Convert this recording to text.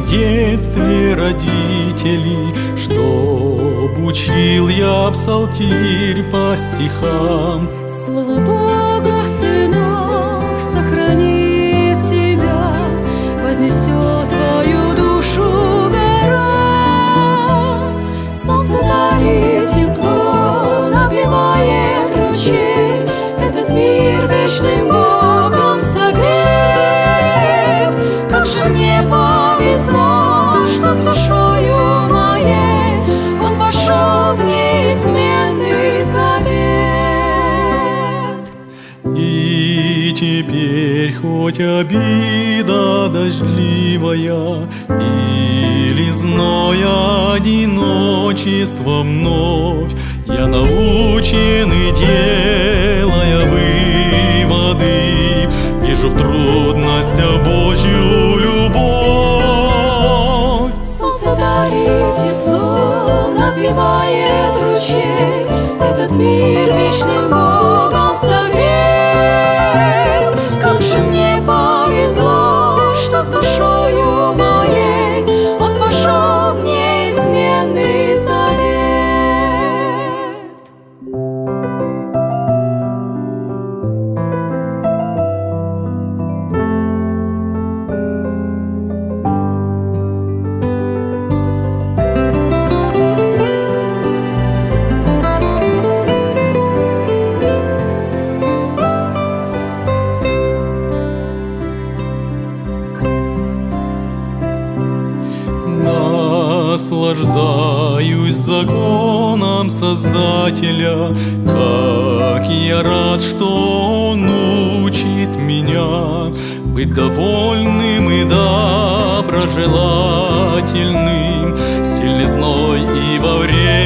детстве родителей, чтоб учил я псалтирь по стихам. Слово Бога, сынок, сохранит тебя, вознесет твою душу гора. Солнце дарит тепло, напевает ручей, этот мир вечным Богом согрет. Как же мне повезло, что с душою моей Он вошел в неизменный завет. И теперь хоть обида дождливая или зное одиночество вновь, я научен и, делая выводы, вижу в трудностях Божью любовь. Солнце дарит тепло, напевает ручей, этот мир вечным Богом согрет. Как же мне повезло, что с душою моей Он вошел в неизменный завет. Наслаждаюсь законом Создателя, как я рад, что Он учит меня быть довольным и доброжелательным, сильный зной и во время